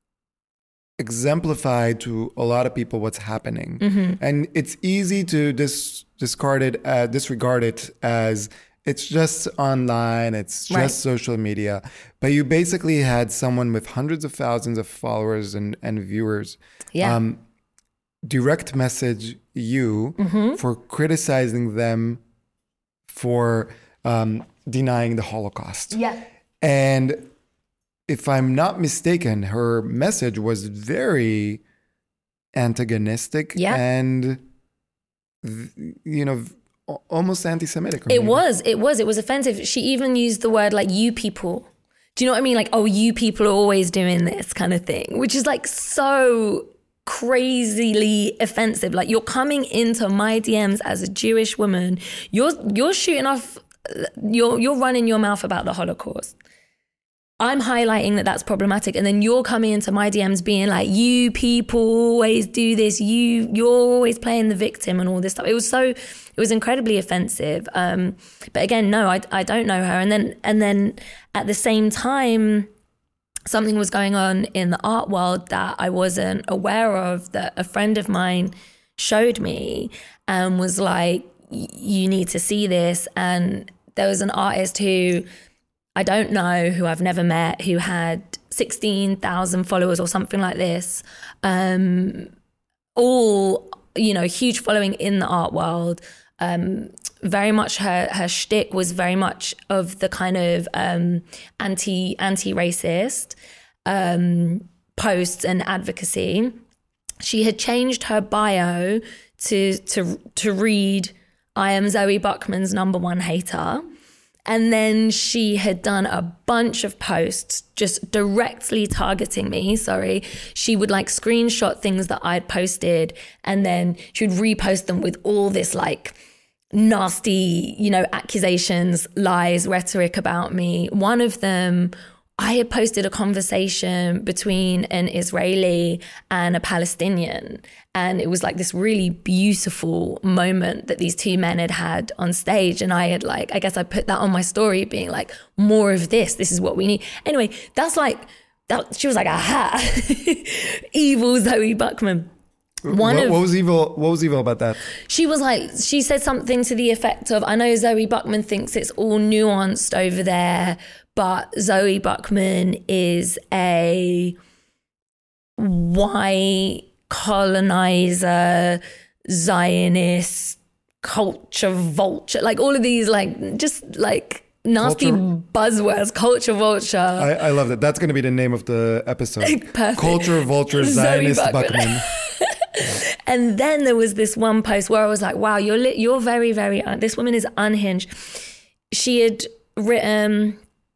exemplified to a lot of people what's happening. Mm-hmm. And it's easy to dis- discard it, uh, disregard it as it's just online, it's just Right. social media. But you basically had someone with hundreds of thousands of followers and, and viewers Yeah. um, direct message you Mm-hmm. for criticizing them for um, denying the Holocaust. Yeah. And if I'm not mistaken, her message was very antagonistic Yeah. and, th- you know, al- almost anti-Semitic. or It maybe- was, it was, it was offensive. She even used the word like, you people. Do you know what I mean? Like, oh, you people are always doing this kind of thing, which is like so crazily offensive. Like, you're coming into my D Ms as a Jewish woman. You're, you're shooting off, you're, you're running your mouth about the Holocaust. I'm highlighting that that's problematic, and then you're coming into my D Ms being like, you people always do this, you, you're always playing the victim and all this stuff. It was so, it was incredibly offensive. Um, but again, no, I, I don't know her. And then, and then at the same time, something was going on in the art world that I wasn't aware of, that a friend of mine showed me and was like, you need to see this. And there was an artist who I don't know, who I've never met, who had sixteen thousand followers or something like this. Um, all, you know, huge following in the art world. Um, very much her, her shtick was very much of the kind of um, anti, anti-racist um, posts and advocacy. She had changed her bio to, to, to read, I am Zoe Buckman's number one hater. and then she had done a bunch of posts just directly targeting me. Sorry. She would like screenshot things that I'd posted, and then she would repost them with all this like nasty, you know, accusations, lies, rhetoric about me. One of them, I had posted a conversation between an Israeli and a Palestinian. And it was like this really beautiful moment that these two men had had on stage. And I had like, I guess I put that on my story being like, more of this, this is what we need. Anyway, that's like, that, she was like, aha, evil Zoe Buckman. One what, of, what was evil? What was evil about that? She was like, she said something to the effect of, I know Zoe Buckman thinks it's all nuanced over there, but Zoe Buckman is a white colonizer, Zionist, culture vulture, like all of these, like just like nasty culture, buzzwords, culture vulture. I, I love that. That's going to be the name of the episode. Perfect. Culture vulture, Zionist Buckman. Buckman. And then there was this one post where I was like, wow, you're li- you're very, very, un- this woman is unhinged. She had written,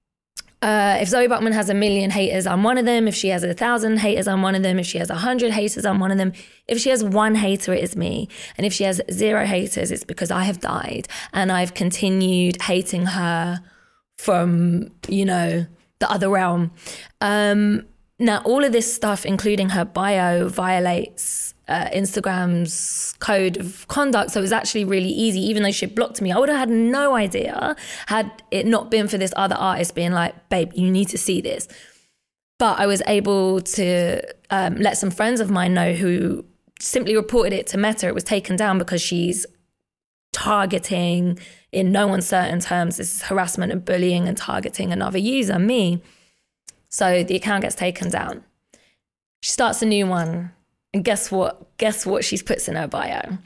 uh, if Zoe Buckman has a million haters, I'm one of them. If she has a thousand haters, I'm one of them. If she has a hundred haters, I'm one of them. If she has one hater, it is me. And if she has zero haters, it's because I have died and I've continued hating her from, you know, the other realm. Um, now, all of this stuff, including her bio, violates uh, Instagram's code of conduct. So it was actually really easy, even though she blocked me. I would have had no idea had it not been for this other artist being like, babe, you need to see this. But I was able to um, let some friends of mine know who simply reported it to Meta. It was taken down because she's targeting, in no uncertain terms, this is harassment and bullying and targeting another user, me. So the account gets taken down. She starts a new one. And guess what? Guess what she puts in her bio?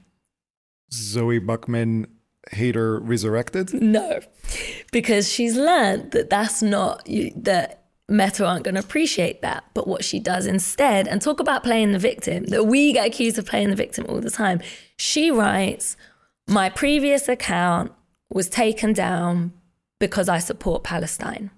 Zoe Buckman, hater resurrected? No, because she's learned that that's not, that Meta aren't going to appreciate that. But what she does instead, and talk about playing the victim, that we get accused of playing the victim all the time. She writes, my previous account was taken down because I support Palestine.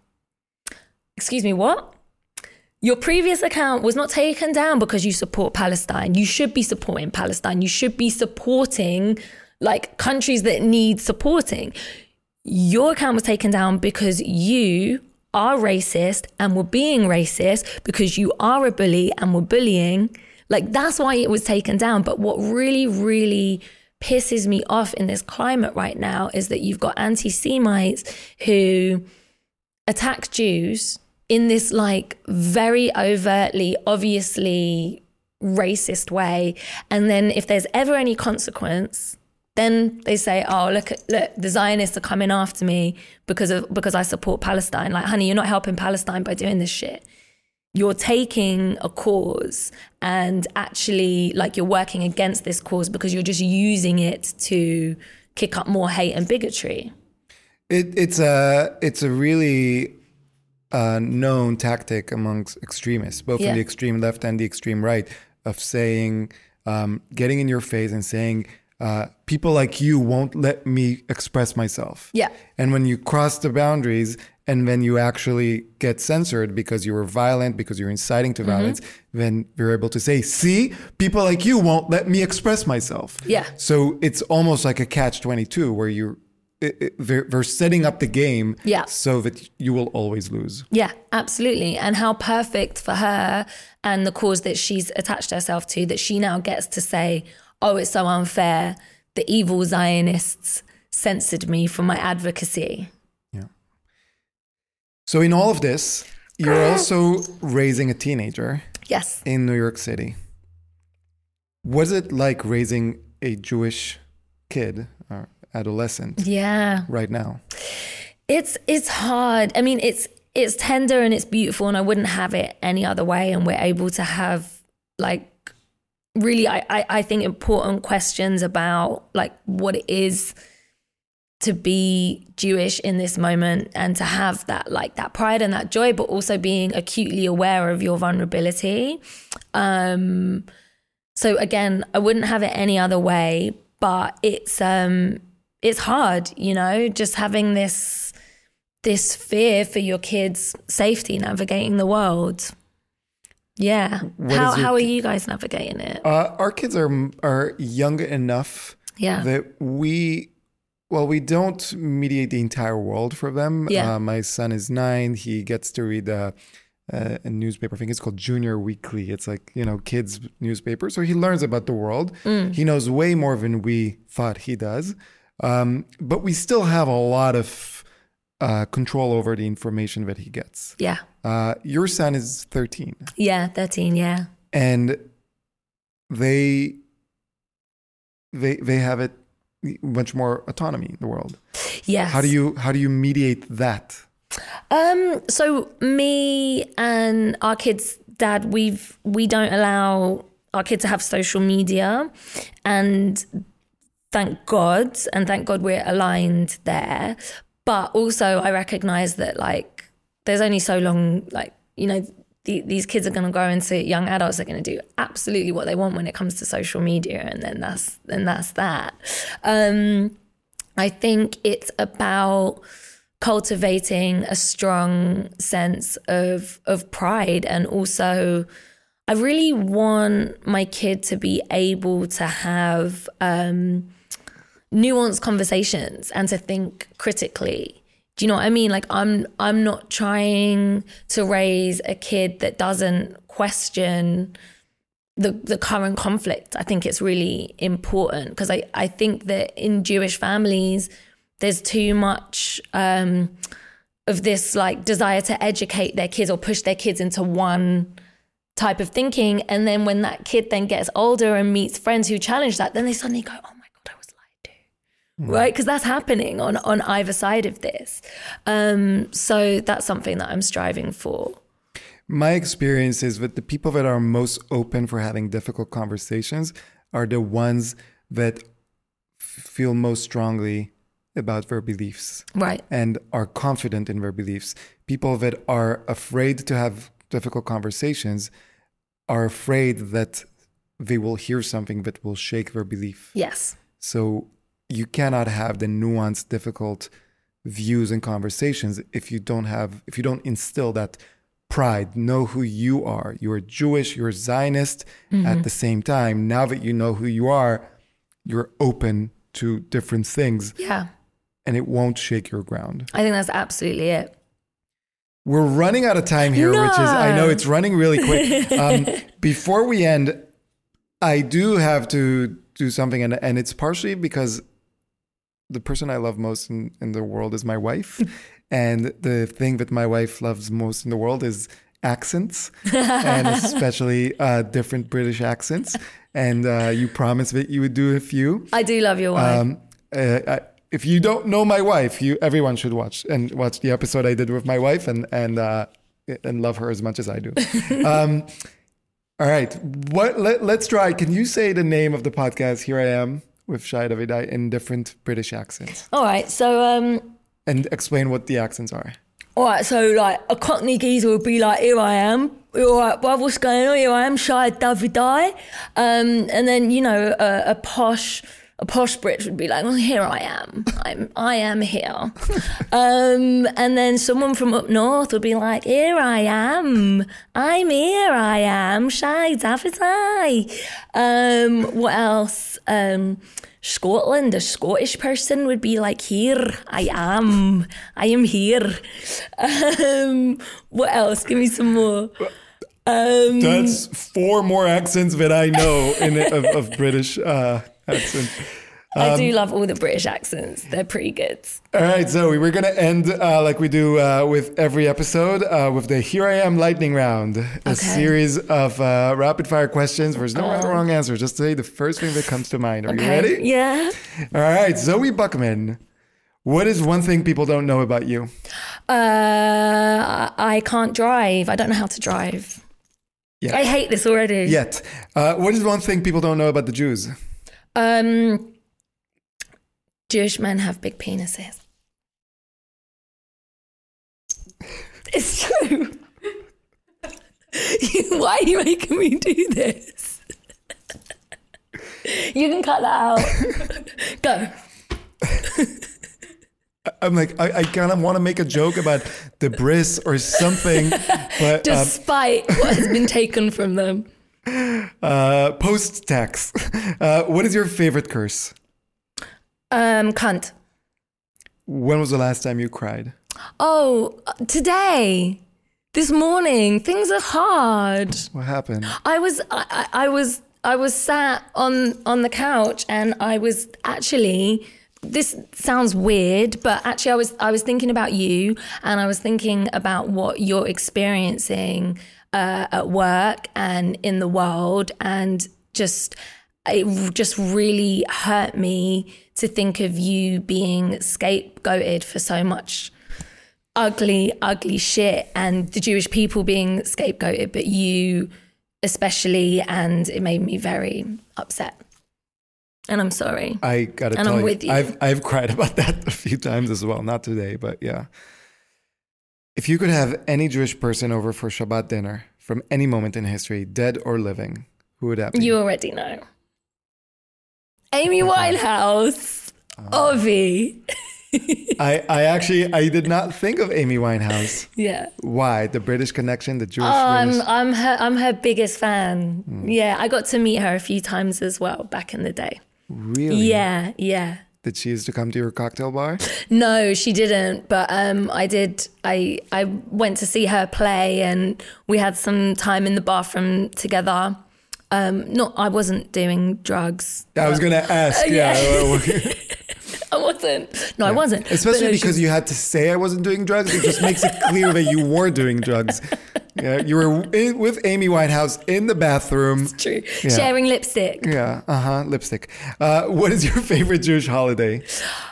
Excuse me, what? Your previous account was not taken down because you support Palestine. You should be supporting Palestine. You should be supporting like countries that need supporting. Your account was taken down because you are racist and were being racist, because you are a bully and were bullying. Like that's why it was taken down. But what really, really pisses me off in this climate right now is that you've got anti-Semites who attack Jews in this like very overtly, obviously racist way. And then if there's ever any consequence, then they say, oh, look, look, the Zionists are coming after me because of because I support Palestine. Like, honey, you're not helping Palestine by doing this shit. You're taking a cause and actually like you're working against this cause because you're just using it to kick up more hate and bigotry. It, it's a it's a really uh, known tactic amongst extremists, both Yeah. in the extreme left and the extreme right, of saying, um, getting in your face and saying, uh, people like you won't let me express myself. Yeah. And when you cross the boundaries and then you actually get censored because you were violent, because you're inciting to violence, mm-hmm. then you're able to say, see, people like you won't let me express myself. Yeah. So it's almost like a catch twenty-two where you're, it, it, they're, they're setting up the game yeah. so that you will always lose. Yeah, absolutely. And how perfect for her and the cause that she's attached herself to, that she now gets to say, oh, it's so unfair. The evil Zionists censored me for my advocacy. Yeah. So in all of this, you're also raising a teenager. Yes. In New York City. Was it like raising a Jewish kid or adolescent? Yeah. Right now? It's it's hard. I mean, it's it's tender and it's beautiful, and I wouldn't have it any other way. And we're able to have like really, I, I, I think important questions about like what it is to be Jewish in this moment, and to have that like that pride and that joy, but also being acutely aware of your vulnerability. Um, so again, I wouldn't have it any other way, but it's um, it's hard, you know, just having this this fear for your kids' safety navigating the world. Yeah. What How is your how are ki- you guys navigating it? Uh, our kids are are young enough Yeah. that we, well, we don't mediate the entire world for them. Yeah. Uh, my son is nine. He gets to read a, a, a newspaper. I think it's called Junior Weekly. It's like, you know, kids' newspaper. So he learns about the world. Mm. He knows way more than we thought he does. Um, but we still have a lot of uh, control over the information that he gets. Yeah. Uh, your son is thirteen. Yeah, thirteen, yeah. And they they they have it much more autonomy in the world. Yes. How do you how do you mediate that? Um, so me and our kids' dad, we've we don't allow our kids to have social media, and thank God, and thank God we're aligned there. But also I recognize that like there's only so long, like, you know, the, these kids are going to grow into young adults. They're going to do absolutely what they want when it comes to social media, and then that's then that's that. Um, I think it's about cultivating a strong sense of of pride, and also I really want my kid to be able to have um, nuanced conversations and to think critically. Do you know what I mean? Like I'm I'm not trying to raise a kid that doesn't question the the current conflict. I think it's really important because I, I think that in Jewish families there's too much um, of this like desire to educate their kids or push their kids into one type of thinking. And then when that kid then gets older and meets friends who challenge that, then they suddenly go, oh my God, I was lied to. Mm. Right? Because that's happening on, on either side of this. Um, so that's something that I'm striving for. My experience is that the people that are most open for having difficult conversations are the ones that f- feel most strongly about their beliefs. Right. And are confident in their beliefs. People that are afraid to have difficult conversations are afraid that they will hear something that will shake their belief. Yes. So you cannot have the nuanced, difficult views and conversations if you don't have, if you don't instill that pride, know who you are. You're Jewish, you're Zionist mm-hmm. at the same time. Now that you know who you are, you're open to different things. Yeah. And it won't shake your ground. I think that's absolutely it. We're running out of time here, no. which is, I know it's running really quick. Um, before we end, I do have to do something, and, and it's partially because the person I love most in, in the world is my wife. And the thing that my wife loves most in the world is accents, and especially uh, different British accents. And uh, you promised that you would do a few. I do love your wife. Um, uh, I, If you don't know my wife, you everyone should watch and watch the episode I did with my wife and and uh, and love her as much as I do. um, all right, what? Let, let's try. Can you say the name of the podcast? Here I am with Shai Davidai in different British accents. All right, so um, and explain what the accents are. All right, so like a Cockney geezer would be like, "Here I am." All right, bruv, what's going on? Here I am, Shai Davidai. Um, and then you know a, a posh. A posh Brit would be like, well, here I am. I'm, I am here. um, and then someone from up north would be like, here I am. I'm here, I am. Shai Davidai. Um, what else? Um, Scotland, a Scottish person would be like, here I am. I am here. Um, what else? Give me some more. Um, That's four more accents that I know in of, of British uh, accent. Um, I do love all the British accents. They're pretty good. All right, Zoe, we're going to end uh, like we do uh, with every episode uh, with the Here I Am lightning round, a okay. series of uh, rapid fire questions. There's no uh, wrong answer. Just say the first thing that comes to mind. Are okay. you ready? Yeah. All right, Zoe Buckman. What is one thing people don't know about you? Uh, I can't drive. I don't know how to drive. Yet. I hate this already. Yet. Uh, what is one thing people don't know about the Jews? Um, Jewish men have big penises. It's true. Why are you making me do this? You can cut that out. Go. I'm like, I, I kind of want to make a joke about the bris or something, but um, Despite what has been taken from them. uh, post-tax. Uh, what is your favorite curse? Um, cunt. When was the last time you cried? Oh, today. This morning. Things are hard. What happened? I was I, I I was I was sat on on the couch and I was actually, this sounds weird, but actually I was I was thinking about you, and I was thinking about what you're experiencing uh, at work and in the world, and just it just really hurt me to think of you being scapegoated for so much ugly, ugly shit, and the Jewish people being scapegoated, but you especially, and it made me very upset. And I'm sorry. I gotta and tell I'm you, with you. I've I've cried about that a few times as well. Not today, but yeah. If you could have any Jewish person over for Shabbat dinner from any moment in history, dead or living, who would that be? You already know. Amy Winehouse. Oh. Ovi. I, I actually, I did not think of Amy Winehouse. Yeah. Why? The British connection, the Jewish Oh, I'm British- I'm her I'm her biggest fan. Mm. Yeah, I got to meet her a few times as well back in the day. Really? Yeah, yeah. Did she used to come to your cocktail bar? No, she didn't. But um, I did. I I went to see her play, and we had some time in the bathroom together. Um, not, I wasn't doing drugs. I was gonna ask. Uh, yeah. yeah. I wasn't. No, yeah. I wasn't. Especially no, because she... you had to say I wasn't doing drugs. It just makes it clear that you were doing drugs. Yeah, you were in, with Amy Winehouse in the bathroom. It's true. Yeah. Sharing lipstick. Yeah. Uh huh. Lipstick. Uh, what is your favorite Jewish holiday?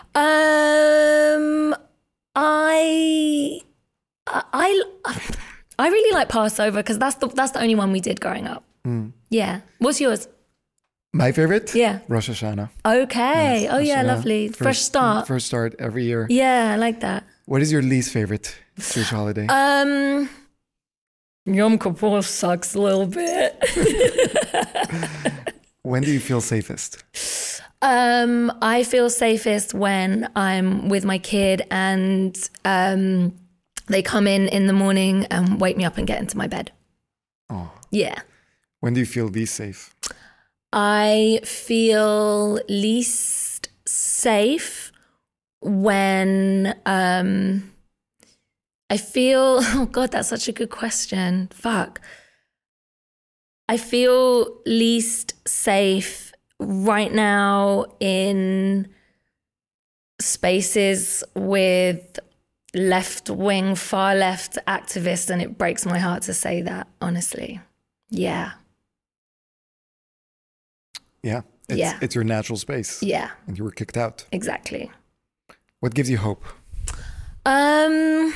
Um, I, I, I really like Passover because that's the that's the only one we did growing up. Mm. Yeah. What's yours? My favorite? Yeah. Rosh Hashanah. Okay. Yes, oh, Rosh yeah, Hashanah. Lovely. First, Fresh start. First start every year. Yeah, I like that. What is your least favorite Jewish holiday? Um, Yom Kippur sucks a little bit. When do you feel safest? Um, I feel safest when I'm with my kid and um, they come in in the morning and wake me up and get into my bed. Oh. Yeah. When do you feel least safe? I feel least safe when um, I feel, oh God, that's such a good question. Fuck. I feel least safe right now in spaces with left-wing, far-left activists, and it breaks my heart to say that, honestly. Yeah. Yeah. It's, yeah. It's your natural space. Yeah. And you were kicked out. Exactly. What gives you hope? Um,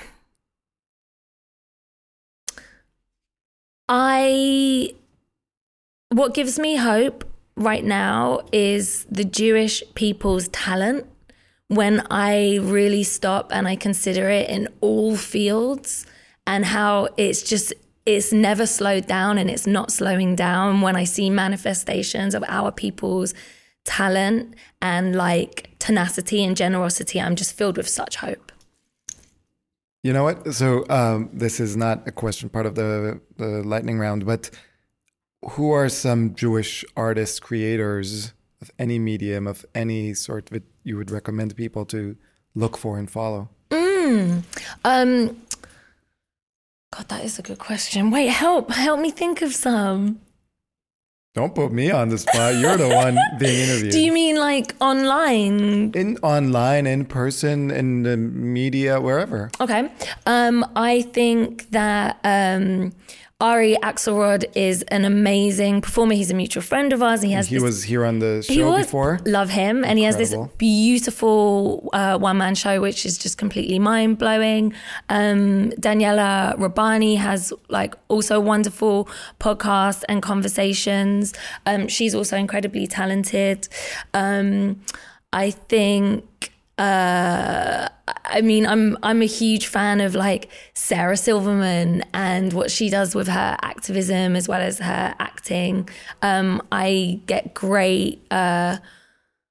I, what gives me hope right now is the Jewish people's talent. When I really stop and I consider it in all fields, and how it's just, it's never slowed down and it's not slowing down. When I see manifestations of our people's talent and like tenacity and generosity, I'm just filled with such hope. You know what? So um, this is not a question part of the, the lightning round, but who are some Jewish artists, creators of any medium, of any sort that you would recommend people to look for and follow? Mm. Um, God, that is a good question. Wait, help. Help me think of some. Don't put me on the spot. You're the one being interviewed. Do you mean like online? In online, in person, in the media, wherever. Okay. Um, I think that um, Ari Axelrod is an amazing performer. He's a mutual friend of ours. He has. He this, was here on the he show was, before. Love him, Incredible. And he has this beautiful uh, one-man show, which is just completely mind-blowing. Um, Daniela Rabbani has like also wonderful podcasts and conversations. Um, she's also incredibly talented. Um, I think. Uh, I mean, I'm I'm a huge fan of like Sarah Silverman and what she does with her activism as well as her acting. Um, I get great uh,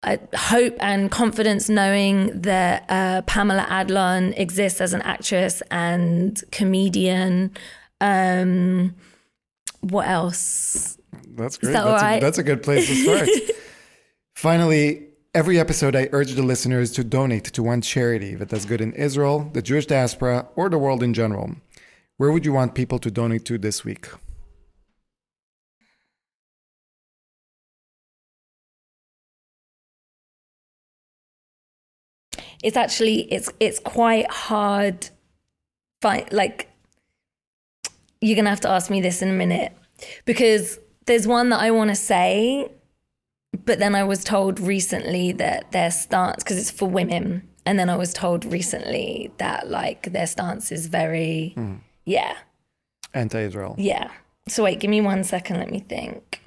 I hope and confidence knowing that uh, Pamela Adlon exists as an actress and comedian. Um, what else? That's great. That that's, right? a, that's a good place to start. Finally, every episode I urge the listeners to donate to one charity that does good in Israel, the Jewish diaspora, or the world in general. Where would you want people to donate to this week? It's actually, it's it's quite hard. Find, like, you're going to have to ask me this in a minute. Because there's one that I want to say, but then I was told recently that their stance, because it's for women, and then I was told recently that, like, their stance is very, mm. yeah. Anti-Israel. Yeah. So wait, give me one second, let me think.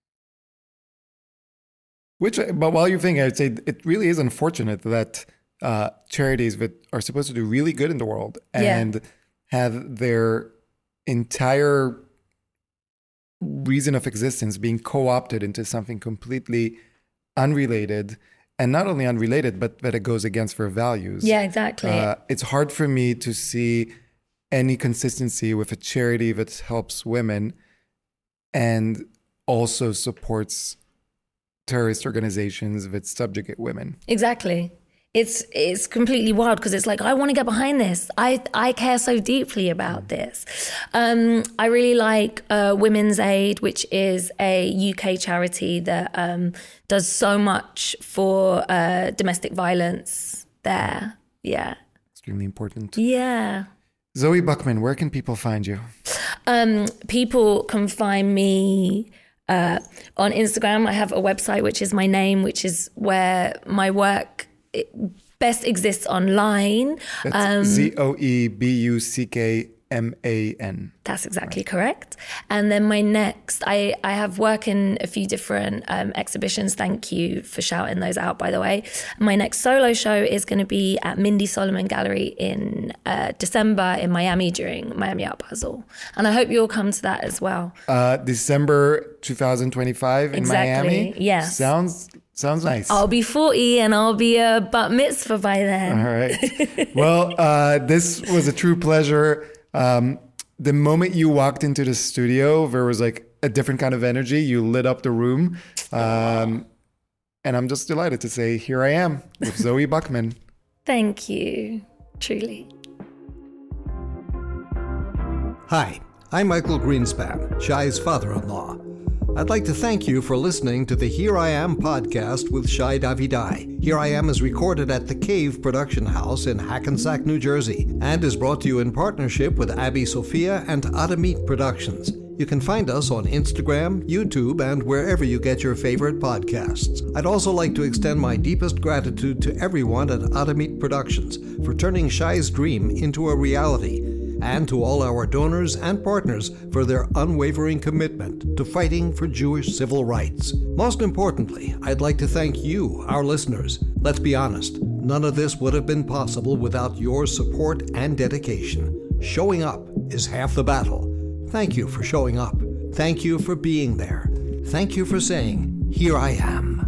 Which, but while you're thinking, I'd say it really is unfortunate that uh, charities that are supposed to do really good in the world and yeah. have their entire reason of existence being co-opted into something completely unrelated, and not only unrelated, but that it goes against their values. Yeah, exactly. Uh, it's hard for me to see any consistency with a charity that helps women and also supports terrorist organizations that subjugate women. Exactly. It's it's completely wild because it's like, I want to get behind this. I I care so deeply about this. Um, I really like uh, Women's Aid, which is a U K charity that um, does so much for uh, domestic violence there. Yeah. Extremely important. Yeah. Zoe Buckman, where can people find you? Um, people can find me uh, on Instagram. I have a website, which is my name, which is where my work it best exists online. That's um, Z O E B U C K M A N. That's exactly right. Correct. And then my next, I, I have work in a few different um, exhibitions. Thank you for shouting those out, by the way. My next solo show is going to be at Mindy Solomon Gallery in uh, December in Miami during Miami Art Puzzle. And I hope you'll come to that as well. Uh, December twenty twenty-five in exactly. Miami? Yes. Sounds... Sounds nice. I'll be forty and I'll be a bat mitzvah by then. All right. Well, uh, this was a true pleasure. Um, the moment you walked into the studio, there was like a different kind of energy. You lit up the room. Um, and I'm just delighted to say, here I am with Zoe Buckman. Thank you. Truly. Hi, I'm Michael Greenspan, Shai's father-in-law. I'd like to thank you for listening to the Here I Am podcast with Shai Davidai. Here I Am is recorded at The Cave Production House in Hackensack, New Jersey, and is brought to you in partnership with Abby Sophia and Adamit Productions. You can find us on Instagram, YouTube, and wherever you get your favorite podcasts. I'd also like to extend my deepest gratitude to everyone at Adamit Productions for turning Shai's dream into a reality, and to all our donors and partners for their unwavering commitment to fighting for Jewish civil rights. Most importantly, I'd like to thank you, our listeners. Let's be honest, none of this would have been possible without your support and dedication. Showing up is half the battle. Thank you for showing up. Thank you for being there. Thank you for saying, "Here I am."